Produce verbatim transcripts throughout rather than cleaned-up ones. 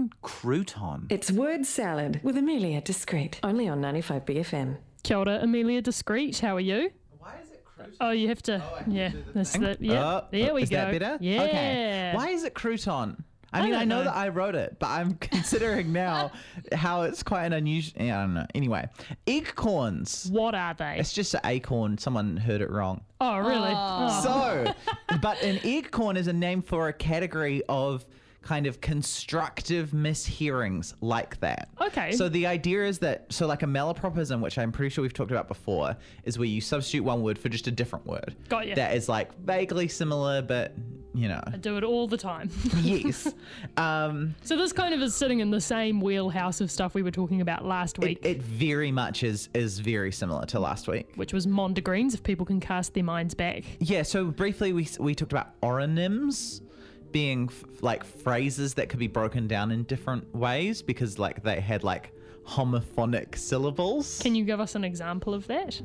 on crouton? It's word salad with Amelia Discreet, only on ninety-five B F M. Kia ora, Amelia Discreet. How are you? Why is it crouton? Oh, you have to. Oh, yeah, that's the. Yeah, Oh, there we is go. that better? Yeah. Okay. Why is it crouton? I, I mean, I don't know, know. that I wrote it, but I'm considering now how it's quite an unusual. Yeah, I don't know. Anyway, acorns. What are they? It's just an acorn. Someone heard it wrong. Oh, really? Oh. So, but an acorn is a name for a category of kind of constructive mishearings like that. Okay. So the idea is that, so like a malapropism, which I'm pretty sure we've talked about before, is where you substitute one word for just a different word. Got ya. That is like vaguely similar, but you know. I do it all the time. Yes. Um, So this kind of is sitting in the same wheelhouse of stuff we were talking about last week, it, it very much is is very similar to last week. which was mondegreens, if people can cast their minds back. Yeah, so briefly we we talked about oronyms being f- like phrases that could be broken down in different ways because like they had like homophonic syllables. Can you give us an example of that?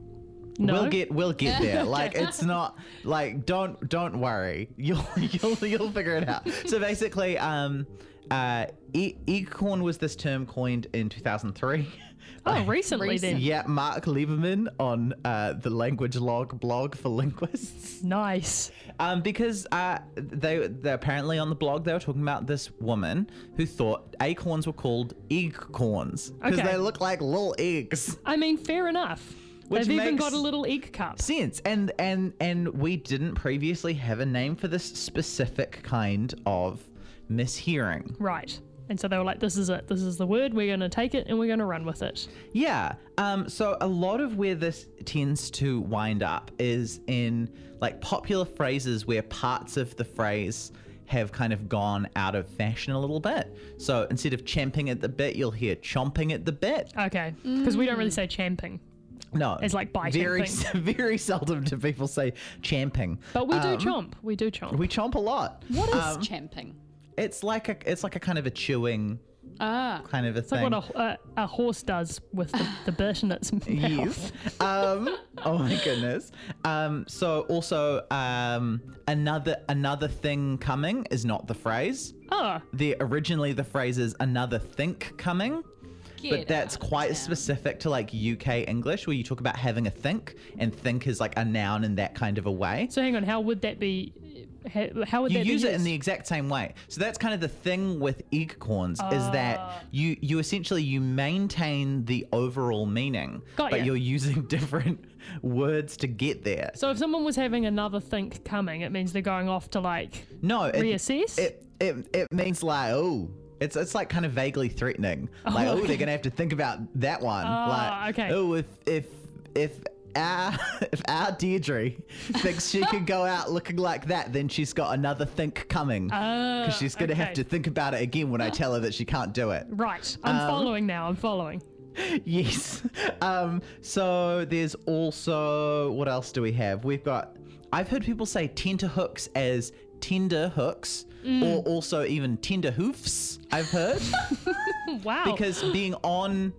No. We'll get we'll get there. Like it's not like don't don't worry. You'll you'll you'll figure it out. So basically, um, uh, e- acorn was this term coined in two thousand three. Oh, recently Recent. then. Yeah, Mark Lieberman on uh, the Language Log blog for linguists. Nice. Um, because uh, they they apparently on the blog they were talking about this woman who thought acorns were called eggcorns because Okay. they look like little eggs. I mean, fair enough. Which They've even makes got a little egg cup. Sense, and and and we didn't previously have a name for this specific kind of mishearing. Right. And so they were like, this is it. This is the word. We're going to take it and we're going to run with it. Yeah. Um, so a lot of where this tends to wind up is in like popular phrases where parts of the phrase have kind of gone out of fashion a little bit. So instead of champing at the bit, you'll hear chomping at the bit. Okay. Because we don't really say champing. No, It's like biting Very, things. very seldom do people say champing. But we do Um, chomp. We do chomp. We chomp a lot. What is Um, champing? It's like a, it's like a kind of a chewing Ah, kind of a It's thing. like what a, a, a horse does with the, the bit in its mouth. Yes. Um, oh my goodness. Um, so also um, another another thing coming is not the phrase. Oh, The originally the phrase is another think coming. Get But that's out of quite town. specific to like U K English where you talk about having a think and think is like a noun in that kind of a way. so hang on. How would that be? How, how would You that be use it in used? the exact same way. So that's kind of the thing with eggcorns is Ah. that you you essentially you maintain the overall meaning, Got but ya. you're using different words to get there. So if someone was having another think coming, it means they're going off to like No, it, reassess. It, it it means like oh, it's it's like kind of vaguely threatening. Like oh, okay. they're gonna have to think about that one. Ah, like okay. oh, if if if our if our Deirdre thinks she can go out looking like that, then she's got another think coming Ah, because she's gonna have okay. to think about it again when I tell her that she can't do it. Right. I'm Um, following now. I'm following. Yes. Um, so there's also, what else do we have? We've got, I've heard people say tenterhooks as tender hooks Mm. or also even tender hoofs, I've heard. Wow. Because being on,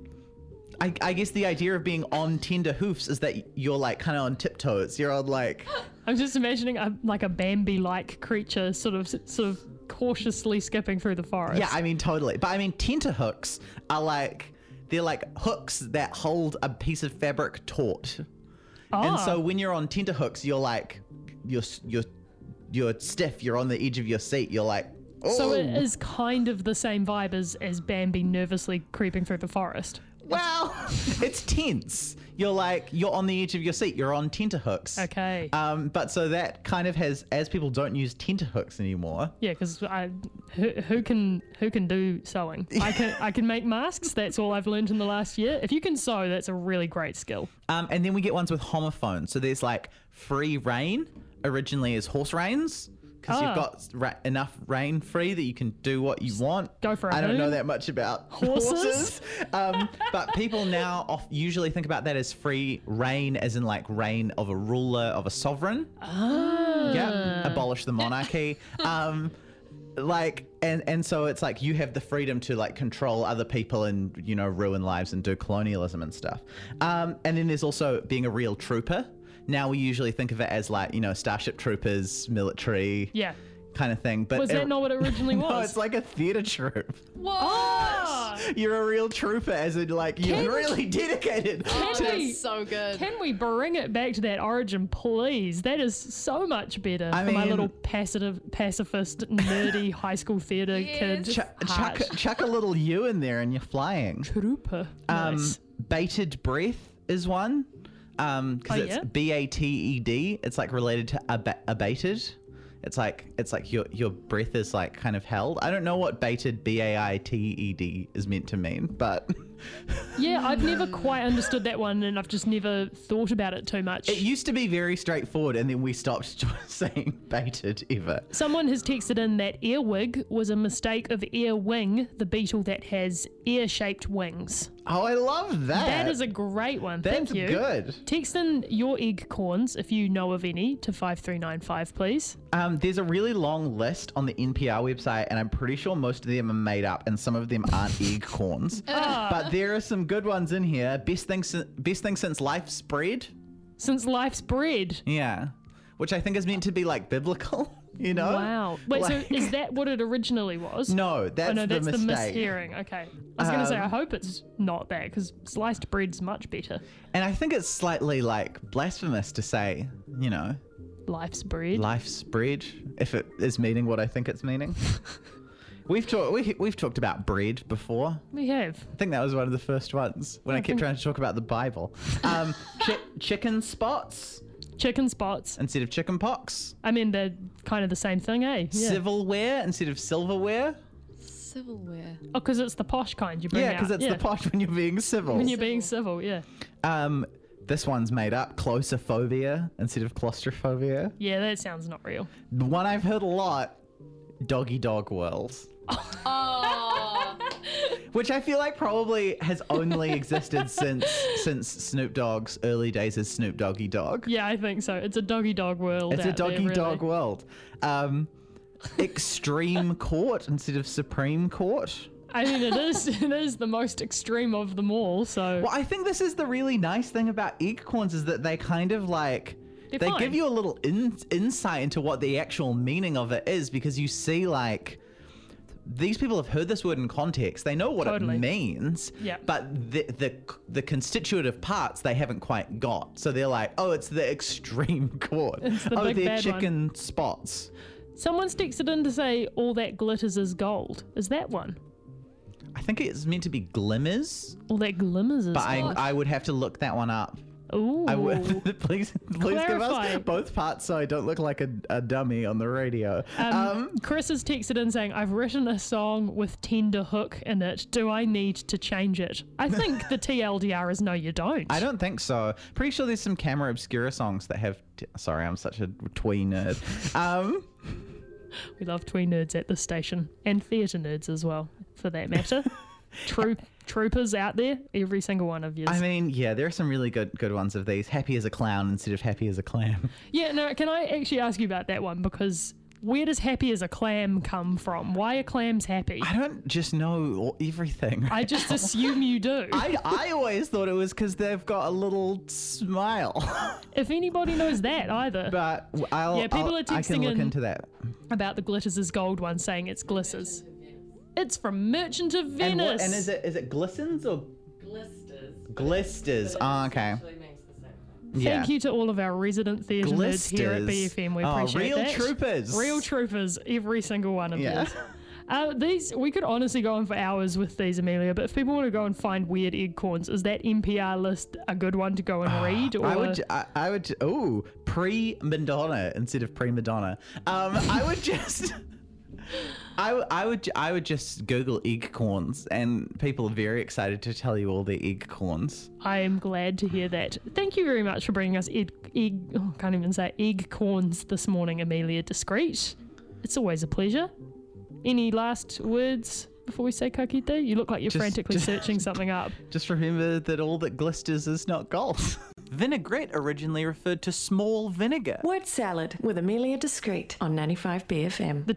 I, I guess the idea of being on tender hoofs is that you're like kind of on tiptoes. You're on like, I'm just imagining a, like a Bambi-like creature sort of sort of cautiously skipping through the forest. yeah, I mean, totally. But I mean, tenterhooks are like, they're like hooks that hold a piece of fabric taut. And Ah. so when you're on tenterhooks, you're like, you're you're you're stiff. You're on the edge of your seat. You're like, oh. So it is kind of the same vibe as, as Bambi nervously creeping through the forest. well, it's tense. You're like, you're on the edge of your seat. You're on tenterhooks. Okay. Um, but so that kind of has, as people don't use tenterhooks anymore. Yeah, because I who, who can who can do sewing? I can I can make masks. That's all I've learned in the last year. If you can sew, that's a really great skill. Um, and then we get ones with homophones. So there's like free rein, originally is horse reins. Because Ah. you've got ra- enough rein free that you can do what you want. go for a I don't know hoon. that much about Horses? um, but people now off usually think about that as free reign, as in like reign of a ruler, of a sovereign. Ah. Yeah, abolish the monarchy. um, like, and and so it's like you have the freedom to like control other people and you know ruin lives and do colonialism and stuff. Um, and then there's also being a real trooper. Now we usually think of it as like, you know, Starship Troopers, military Yeah. kind of thing. But Was that it- not what it originally was? No, it's like a theatre troupe. What? Oh! You're a real trooper, as in like you're Can- really dedicated. Oh, Can we- that's so good. Can we bring it back to that origin, please? That is so much better I for my mean- little passive, pacifist, nerdy high school theatre Yes. kid. Ch- heart. chuck, chuck a little you in there, and you're flying. Trooper. Um, Nice. bated breath is one. Um, because Oh, it's yeah? B A T E D. It's like related to ab- abated. It's like it's like your your breath is like kind of held. I don't know what bated B A I T E D is meant to mean, but Yeah, I've never quite understood that one, and I've just never thought about it too much. it used to be very straightforward, and then we stopped saying bated ever. Someone has texted in that earwig was a mistake of ear wing, the beetle that has ear-shaped wings. Oh, I love that. That is a great one. That's Thank you. good. Text in your egg corns if you know of any to five three nine five, please. Um, there's a really long list on the N P R website, and I'm pretty sure most of them are made up, and some of them aren't egg corns. But there are some good ones in here. Best thing, si- best thing since life's bread. Since life's bread. Yeah, which I think is meant to be like biblical. You know? Wow. Wait, Like- so is that what it originally was? No, that's oh, no, the that's the mistake. mishearing. Okay. I was going to say, Um, I hope it's not that, because sliced bread's much better. And I think it's slightly like blasphemous to say, you know, Life's bread. life's bread, if it is meaning what I think it's meaning. We've talked we, we've talked about bread before. We have. I think that was one of the first ones when I, I kept think- trying to talk about the Bible. Um, chi- chicken spots Chicken spots. instead of chicken pox. I mean, they're kind of the same thing, eh? Yeah. Civilware instead of silverware. Silverware. Oh, because it's the posh kind you bring Yeah, out. because it's the posh when you're being civil. When you're being civil, yeah. Um, this one's made up. Claustrophobia instead of claustrophobia. Yeah, that sounds not real. The one I've heard a lot, doggy dog world. Oh. Which I feel like probably has only existed since since Snoop Dogg's early days as Snoop Doggy Dog. Yeah, I think so. It's a doggy dog world. It's a out there, doggy really. dog world. Um, extreme court instead of Supreme Court. I mean, it is it is the most extreme of them all. So Well, I think this is the really nice thing about egg corns is that they kind of like They're they fine. give you a little in, insight into what the actual meaning of it is because you see like these people have heard this word in context. They know what Totally. it means, Yeah. but the, the the constitutive parts they haven't quite got. So they're like, oh, it's the extreme court. It's the oh, big they're bad one. chicken spots. someone's texted in to say all that glitters is gold. Is that one? I think it's meant to be glimmers, All that glimmers is but I, gold. I would have to look that one up. Ooh. I would please please give Clarify. us both parts so I don't look like a, a dummy on the radio. Um, Um, Chris has texted in saying, I've written a song with tender hook in it. Do I need to change it? I think the T L D R is no, you don't. I don't think so. Pretty sure there's some Camera Obscura songs that have. T- Sorry, I'm such a twee nerd. Um, We love twee nerds at this station and theatre nerds as well, for that matter. True troopers out there, every single one of you. I mean, yeah, there are some really good good ones of these. Happy as a clown instead of happy as a clam. Yeah, no, can I actually ask you about that one? Because where does happy as a clam come from? Why are clams happy? I don't just know all- everything. I just assume you do. I, I always thought it was because they've got a little smile. If anybody knows that either. But I'll, Yeah, people I'll- are I can texting look in- into that. About the glitters is gold one saying it's glisters. It's from Merchant of Venice. And, what, and is it is it glistens or Glisters. glisters? Oh, okay. Actually makes the same thing. Yeah. Thank you to all of our resident theatre nerds here at B Glisters. F M. We Oh, appreciate real that. troopers. Real troopers, every single one of Yeah. yours. Uh, these we could honestly go on for hours with these, Amelia. But if people want to go and find weird egg corns, is that N P R list a good one to go and read? Or I would, ju- I, I would, oh, pre-Madonna instead of pre-Madonna. Um, I would just, I, w- I would, ju- I would just Google egg corns, and people are very excited to tell you all their egg corns. I am glad to hear that. Thank you very much for bringing us egg, egg oh, can't even say egg corns this morning, Amelia Discreet. It's always a pleasure. Any last words before we say kakite? You look like you're Just- frantically just- searching something up. Just remember that all that glisters is not gold. Vinaigrette originally referred to small vinegar. Word salad with Amelia Discreet on ninety-five B F M. The